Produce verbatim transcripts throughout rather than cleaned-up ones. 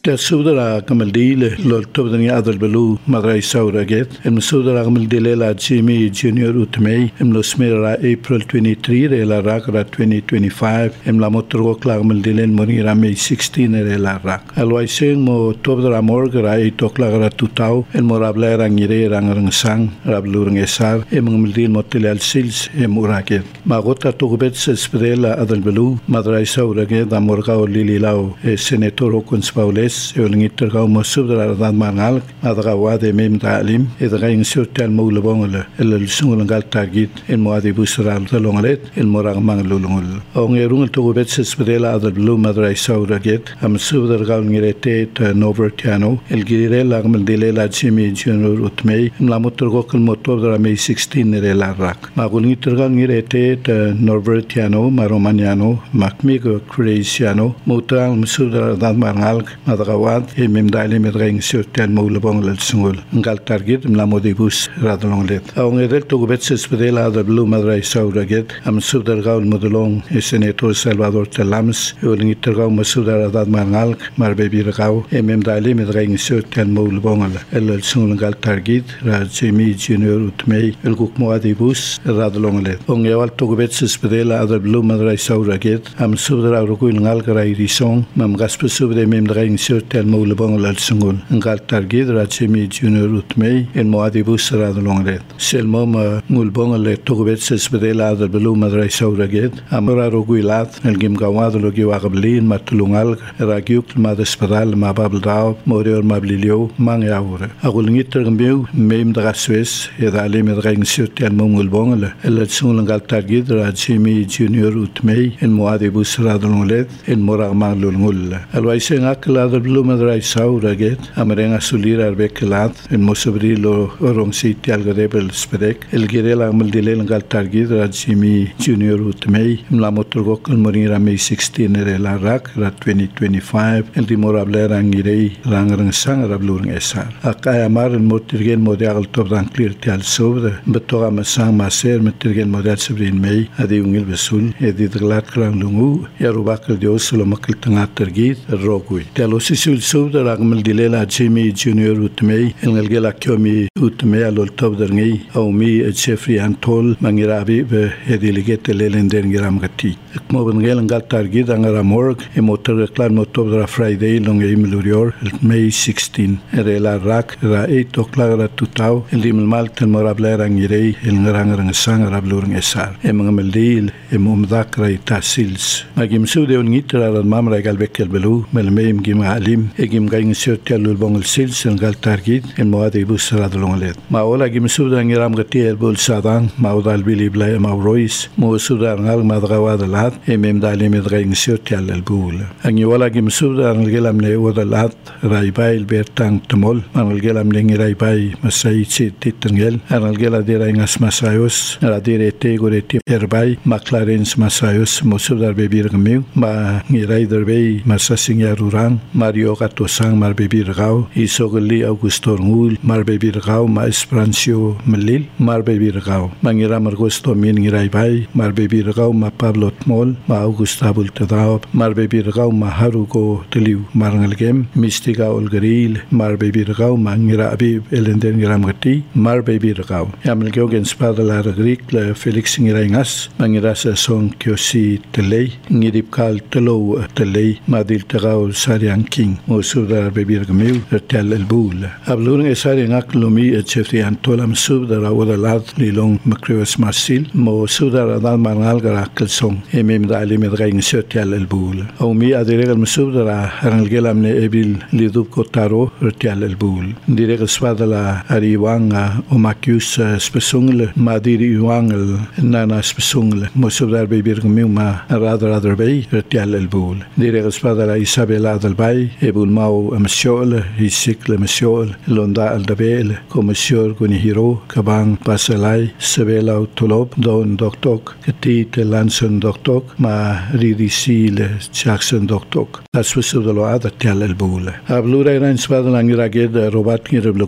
Der sudara kamaldile lol tobdani adal belu madrai saura get em sudara kamaldile la Jimmy Junior utmei em lo smera April twenty-three re la rak ra twenty twenty-five em la motorgo kla kamaldile moni ra May sixteen re la rak alwai seng mo tobdara morg ra e tokla ra tutau em morabla rangire rangrang sang rablurng esar em kamaldil motel al sils em uraket magota togobet sprela adal belu madrai saura get da morga lililao e senator konspaules eulingiter gau masubdara dan mangal adagawade mem talim edaga insurtal moulabongole el sungulangal target en moadi busral talongalet en morag manglulungul ongerung togobet sprela adal belu madrai saura get am subdar gau ngirete ta novertiano el girel agmal dilela Jimmy Junior utmei la motorgo kal motor May sixteen re la rak magulingiter gau ngirete ta novertiano maromaniano makmigo Croatiano motal musudar dan mangal adagawad e mem daile met reng surten moulabong lel sungul ngal target la modibus radlonglet aungedel togobet sprela adal belu madrai saura get am sudar gau modolong e senator Salvador Telams eulingiter gau musudar dan mangal marbebi gau e mem daile met reng surten moulabong el sungul ngal target ra Jimmy Junior utmei el guk modibus radlonglet ongewal togobet sprela adal belu madrai saura get am sudar rukul ngal grai risong mam gaspe sobre mem reng surten moulabong lel sungul ngal target ra Jimmy Junior utmei en modibus radlonglet sel mom mulbong le togobet sprela adal belu madrai saura get amra ruguilat el gim gawad lo gi wagablin matulungal ragiuk madespadal mababldao morior mablilio mang yaure agulngiter gmbeu mem draswes edale med reng surten mulbong le el sungul ngal target ra Jimmy Junior utmei en modibus radlonglet en morag manglulungul alwaise ngakla adal belu madrai saura get amrenga sulir arbekelat en mosobrilo orong siti algarebel spedek el girela amaldile ngal target ra Jimmy Junior utmei la motorgo kal morira May sixteen re la rak ra twenty twenty-five el dimorable rangirei rangrang sang rablurng esar akaya mar motirgen model tobdan clear tial sobre betora masang maser motirgen model sabrin mei adi ungil besul edi dglat krang lungu yarubakal dios lo makil tanga target rogui telosi sul sobre ragmal dilela Jimmy Junior utmei el ngalgela kyomi utmei alol tobdarngi au mi Jeffrey Antol mangirabi be ediligete lelender ngiram gati mo bengel ngal target angara morg e motor klan motor Friday long e milurior May sixteen re la rak ra eight o'clock ra tutau el dim mal ten morable rangirei el ngarang sang rablurng esar e mangameldil e mumdak ra tasils magim sude un ngitra ra mamra gal bekel belu mel meim gim alim e gim gaing surtel bongel sils ngal target en moadi busra dlonglet ma ola gim sude ngiram gati el bul sadang ma udal bili blay ma rois mo sude ngal madrawad lat e mem dali med gaing surtel el bul angi wala gim sude ngelam ne odalat raibail bertang tmol man gelam lengi raibai masai chit titngel an gela dira ngas masayos ra dire te goreti erbai maclarens masayos mo sude bebir gmiu ma ngi raider bei masasing yarurang Mario gato sang mar bebir gau isogli Augusto ngul mar bebir gau ma Esperancio melil mar bebir gau mangira margosto min ngirai bai mar bebir gau ma Pablo Tmol ma Augusto abultadao mar bebir gau ma Harugo teliu marngalgem mistiga olgaril mar bebir gau ma ngira abib elenden ngiram gati mar bebir gau yamel gyogen spadala grik le Felix ngirai ngas mangira sa son kyosi telei ngirip kal telo telei madil tagau sariang king mo subdar bebir gmiu tel el bul ablurng esari ngaklumi Jeffrey Antolam subdar awdalat lilong makrewas marsil mo subdar dan mangal garakal song emem dali med gaing tel el bul au mi adiregal subdar rangelam ne ebil lidub kotaro tel el bul direg swadala ariwanga o makius spesungle madiri wangal nana spesungle mo subdar bebir gmiu ma radar radar bay tel el bul direg swadala Isabela del Bay ebul mau amsiol isikle msiol londa aldabel komisior gunihiro kabang pasalai sebela tolob don doktok ketit lanson doktok ma ridisile jackson doktok aswesudalo ada tel el bul ablura ran swadala ngiraged robat ngirablugu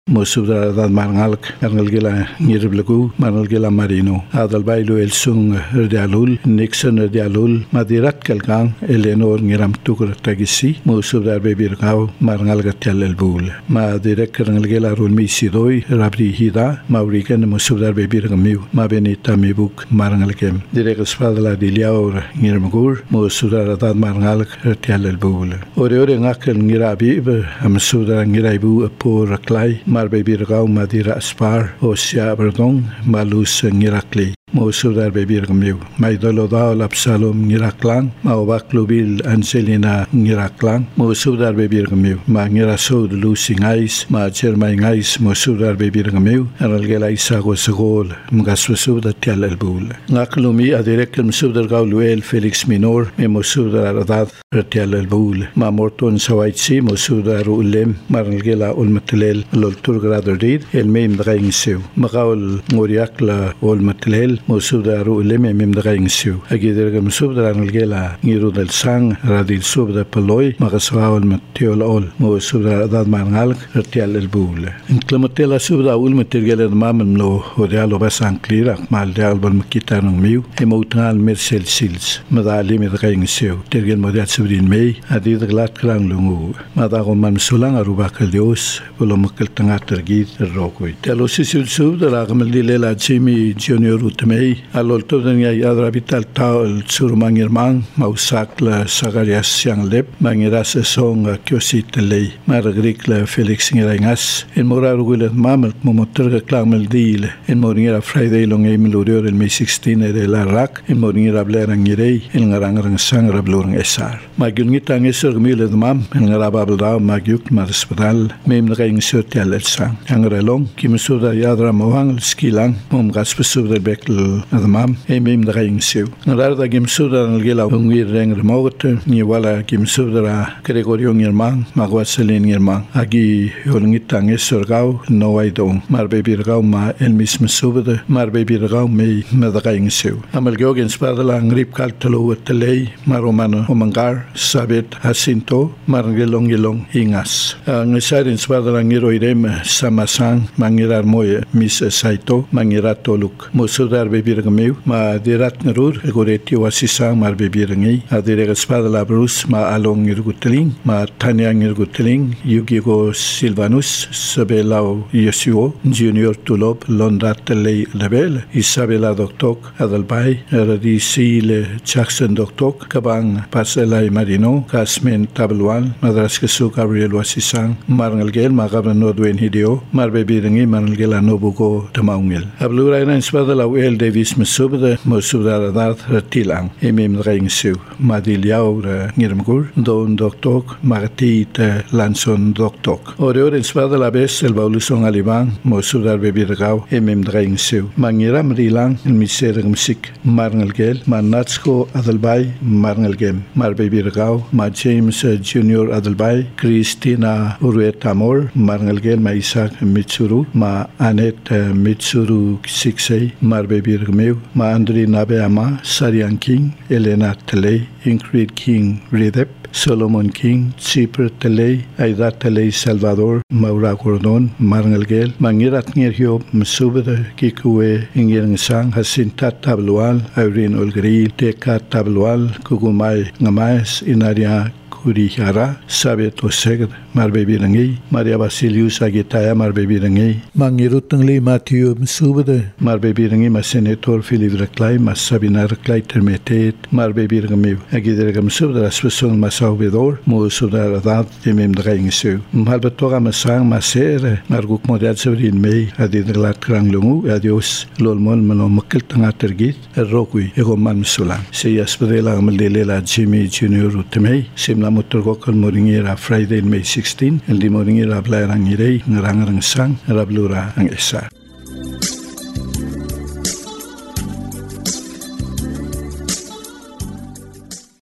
mo subdara dad marngalk arngal gila ngiriblagu marngal gila marino adal bailu el sung rdialul Nixon rdialul madirat kalgang Eleanor ngiram tukur tagisi mo subdar bebirgaw marngal gatyal el bul ma direk arngal gila rul mi sidoi rabri hida maurikan mo subdar bebirgamiu ma benita mibuk marngal kem direk spadala diliaur ngirmagur mo subdar dad marngal gatyal el bul ore ore ngakal ngirabi am subdar ngiraibu por raklai mar bebirgaw madira aspar o sia berdong malus ngirakli mo subdar bebirgamiu mai doloda lapsalom ngiraklang ma obaklubil Angelina ngiraklang mo subdar bebirgamiu ma ngirasod lusingais ma chermai ngais mo subdar bebirgamiu anal gelai sago sagol mgaswa subdar tial albul ngaklumi adirek subdar gawluel Felix Minor me mo subdar adad tial albul ma morton sawaitsi mo subdar ulem marnal gela ulmatlel lol turgrador did el meim dagaing sew magaul ngoriakla ulmatlel mo subdar ulem meim dagaing sew agider gam subdar anal gela ngiru del sang radil subdar paloy magaswaul mattiol ol mo subdar adad marngal tial albul inclamatela subdar ulmatlel mamam no odialo basan klira mal dial bal makita nang miu emotional mersel sils madali me dagaing sew tergel modiat subdin mei adid glat krang lungu madago man sulang arubakal dios bolo makal tanga tergit rokoi telo sisul subdar agmal dilela chimi junior utmei alol todanya yadra vital taul surmangirmang mausak la sagarias siang lep mangiras song kyosit lei margrik la Felix ngirangas en morar gulet mamal momoterga klangmel dil en moringira Friday long e melodior el May sixteen de la rak en moringira blerang ngirei en ngarangrang sang rablorang esar magungitang esor gmile mam en ngarababla magyuk madhospital mem nagaing sotial el sang angrelong kimsuda yadra mawang skilang mom gaspsuda bekl admam e mem nagaing sew ngarada kimsuda ngela ngir reng remote ni wala kimsuda Gregorio ngirmang magwaselin ngirmang agi yolngitang esor gaw no aidong marbe birgaw ma el mismo subde marbe birgaw me madagaing sew amal gogen spadala ngrip kaltelo telei maromano omangar sabet Jacinto marngelong gelong ingas ngisarin spadala ngiro irem samasang mangirar moye mis saito mangirat toluk mosudar bebirgmeu ma dirat nrur goreti wasisang mar bebirngi adirega spadala brus ma along irgutling ma tanya irgutling yugigo Silvanus sabelao Yeshua Junior Tulop Londrat lei label Isabella Doktok Adalbay Radisile Jackson Doktok Kabang Paselay Marino Kasmen Tabluan Madraskesu Gabriel Wasisang Marngalgel Magabra Nodwen Hideo Marbebiringi Marngalgel Anobugo Tamaungil Ablura ina Spadala El Davis Mesubda Mesubda Radat Ratilang Emim Raing Sew Madiliao Ngirmgur Don Doktok Martit Lanson Doktok Ore in Spadala Bes El Baulusong Aliban Mesubda Bebirgao Emim Raing Sew Mangiram Rilang El Miserg Musik Marngalgel Manatsko Adalbay Marngalgem Marbebirgao Ma James Junior Adalbay Christina Uruetamor Marngalgel Ma Isaac Mitsuru Ma Anet Mitsuru Siksei Marbebirgmeu Ma Andri Nabeama Sarian King Elena Tele Ingrid King Redep Solomon King Chipre Tele Aida Tele Salvador Maura Gordon Marngalgel Mangirat Ngirhio Msubda Kikue Ingirng Sang Jacinta Tablual Irene Olgril Teka Tablual Kugumay Ngamais Inaria Kurihara Sabet Osegd Marbebirangi Maria Basilius Agitaya Marbebirangi Mangirutangli Matthew Msubde Marbebirangi Ma Senator Philip Raklay Ma Sabina Raklay Termetet Marbebirangi Agidergam Subda Aswasong Masawvedor Mo Subda Radat Emem Drang Sew Malbatoga Masang Maser Marguk Modiat Sabrin May Adidglat Kranglungu Adios Lolmon Mano Makil Tangatergit Rokui Egoman Sulang Seyas Bedela Amaldelela Jimmy Junior Utmei Simla Muturgokal Moringira Friday May sixteen El di Moringira Blarangirei Ngarang Sang Rablura Ang Esa